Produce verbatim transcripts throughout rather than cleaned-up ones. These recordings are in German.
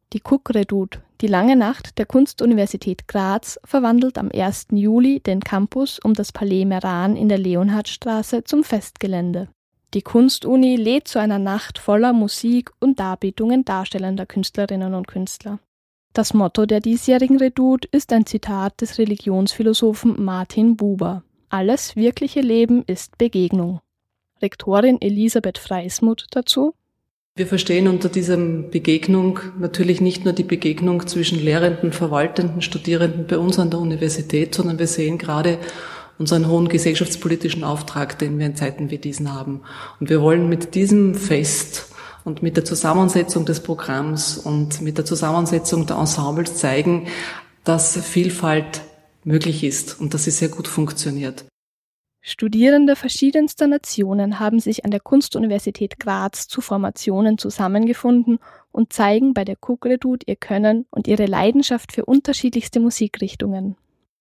Die Cook-Redoute, die lange Nacht der Kunstuniversität Graz, verwandelt am ersten Juli den Campus um das Palais Meran in der Leonhardstraße zum Festgelände. Die Kunstuni lädt zu einer Nacht voller Musik und Darbietungen darstellender Künstlerinnen und Künstler. Das Motto der diesjährigen Redoute ist ein Zitat des Religionsphilosophen Martin Buber: Alles wirkliche Leben ist Begegnung. Rektorin Elisabeth Freismuth dazu: Wir verstehen unter diesem Begegnung natürlich nicht nur die Begegnung zwischen Lehrenden, Verwaltenden, Studierenden bei uns an der Universität, sondern wir sehen gerade unseren hohen gesellschaftspolitischen Auftrag, den wir in Zeiten wie diesen haben. Und wir wollen mit diesem Fest und mit der Zusammensetzung des Programms und mit der Zusammensetzung der Ensembles zeigen, dass Vielfalt möglich ist und dass sie sehr gut funktioniert. Studierende verschiedenster Nationen haben sich an der Kunstuniversität Graz zu Formationen zusammengefunden und zeigen bei der Cook-Redoute ihr Können und ihre Leidenschaft für unterschiedlichste Musikrichtungen.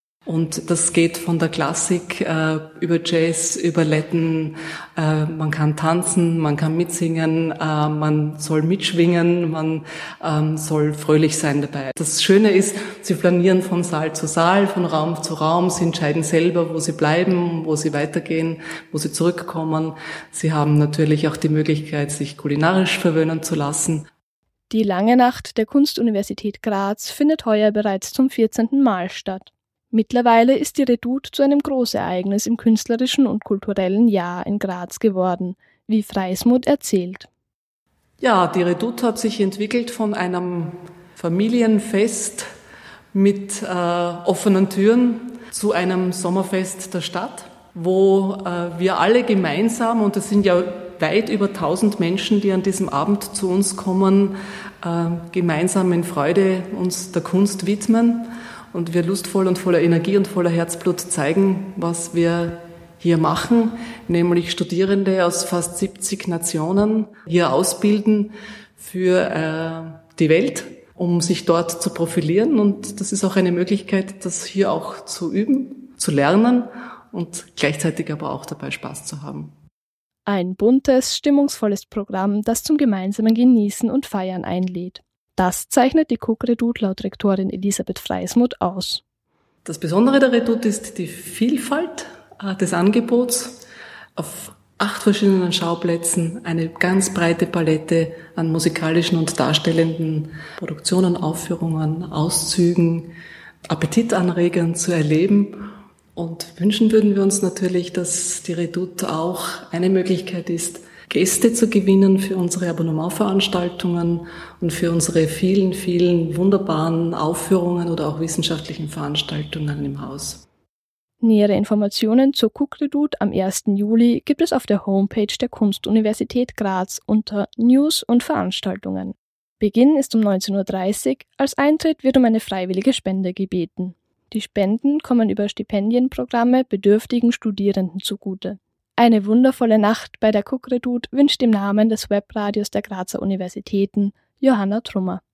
Und das geht von der Klassik äh, über Jazz, über Latin, äh, man kann tanzen, man kann mitsingen, äh, man soll mitschwingen, man ähm, soll fröhlich sein dabei. Das Schöne ist, sie flanieren von Saal zu Saal, von Raum zu Raum, sie entscheiden selber, wo sie bleiben, wo sie weitergehen, wo sie zurückkommen. Sie haben natürlich auch die Möglichkeit, sich kulinarisch verwöhnen zu lassen. Die lange Nacht der Kunstuniversität Graz findet heuer bereits zum vierzehnten Mal statt. Mittlerweile ist die Redoute zu einem Großereignis im künstlerischen und kulturellen Jahr in Graz geworden, wie Freismuth erzählt. Ja, die Redoute hat sich entwickelt von einem Familienfest mit äh, offenen Türen zu einem Sommerfest der Stadt, wo äh, wir alle gemeinsam, und es sind ja weit über tausend Menschen, die an diesem Abend zu uns kommen, äh, gemeinsam in Freude uns der Kunst widmen. Und wir lustvoll und voller Energie und voller Herzblut zeigen, was wir hier machen, nämlich Studierende aus fast siebzig Nationen hier ausbilden für äh, die Welt, um sich dort zu profilieren. Und das ist auch eine Möglichkeit, das hier auch zu üben, zu lernen und gleichzeitig aber auch dabei Spaß zu haben. Ein buntes, stimmungsvolles Programm, das zum gemeinsamen Genießen und Feiern einlädt. Das zeichnet die Cook-Redoute laut Rektorin Elisabeth Freismuth aus. Das Besondere der Redoute ist die Vielfalt des Angebots. Auf acht verschiedenen Schauplätzen eine ganz breite Palette an musikalischen und darstellenden Produktionen, Aufführungen, Auszügen, Appetitanregern zu erleben. Und wünschen würden wir uns natürlich, dass die Redoute auch eine Möglichkeit ist, Gäste zu gewinnen für unsere Abonnementveranstaltungen und für unsere vielen, vielen wunderbaren Aufführungen oder auch wissenschaftlichen Veranstaltungen im Haus. Nähere Informationen zur Cook-Redoute am ersten Juli gibt es auf der Homepage der Kunstuniversität Graz unter News und Veranstaltungen. Beginn ist um neunzehn Uhr dreißig, als Eintritt wird um eine freiwillige Spende gebeten. Die Spenden kommen über Stipendienprogramme bedürftigen Studierenden zugute. Eine wundervolle Nacht bei der Cook-Redoute wünscht im Namen des Webradios der Grazer Universitäten Johanna Trummer.